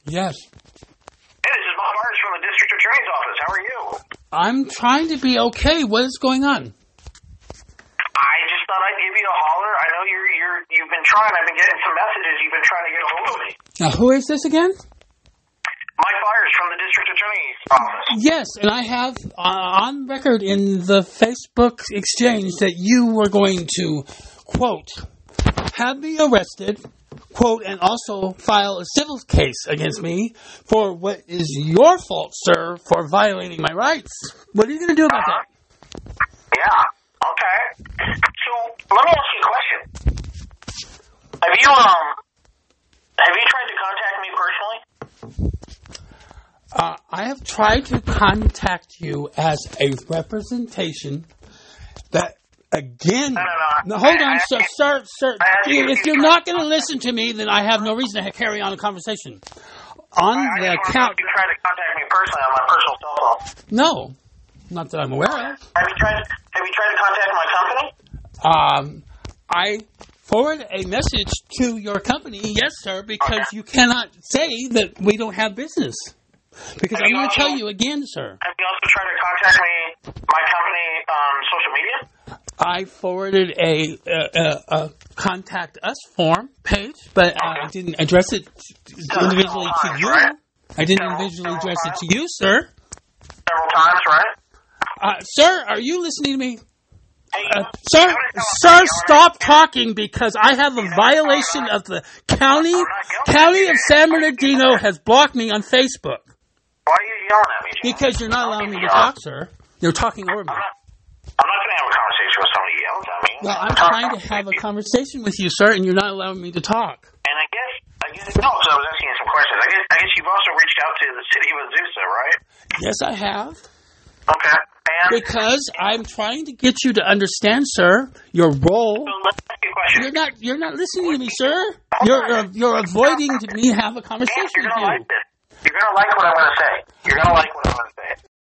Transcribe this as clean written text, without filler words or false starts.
Yes. Hey, this is Bob Myers from the District Attorney's Office. How are you? I'm trying to be okay. What is going on? I just thought I'd give you a holler. I know you've been trying. I've been getting some messages. You've been trying to get a hold of me. Now, who is this again? Mike Myers from the District Attorney's Office. Yes, and I have on record in the Facebook exchange that you were going to, quote, have me arrested, quote, and also file a civil case against me for what is your fault, sir, for violating my rights. What are you going to do about that? Yeah. Okay. So let me ask you a question. Have you tried to contact me personally? I have tried to contact you as a representation that, again... No, hold on, sir. If you're not going to listen to me, then I have no reason to carry on a conversation. On the account... You tried to contact me personally on my personal cell phone? No, not that I'm aware of. Have you tried to contact my company? I forwarded a message to your company, yes, sir, because you cannot say that we don't have business. Because I'm going to tell you again, sir. Have you also tried to contact my company on social media? I forwarded a contact us form page, but I didn't address it individually to you. Right? I didn't individually address it to you, sir. Several times, right? Sir, are you listening to me? Sir, stop talking because I have a violation of the county. County of San Bernardino has blocked me on Facebook. Why are you yelling at me, Jim? Because you're not allowing me to talk, sir. You're talking over me. I'm not going to have a conversation with somebody who yells at me. Well, I'm trying to have a conversation with you, sir, and you're not allowing me to talk. And I guess no, so I was asking you some questions. I guess you've also reached out to the city of Azusa, right? Yes, I have. Okay. And because I'm trying to get you to understand, sir, your role. So let's ask you a question. You're not listening to me, sir. You're avoiding me to have a conversation with you. You're going to like this. You're going to like what I'm going to say. You're going to like what I'm going to say.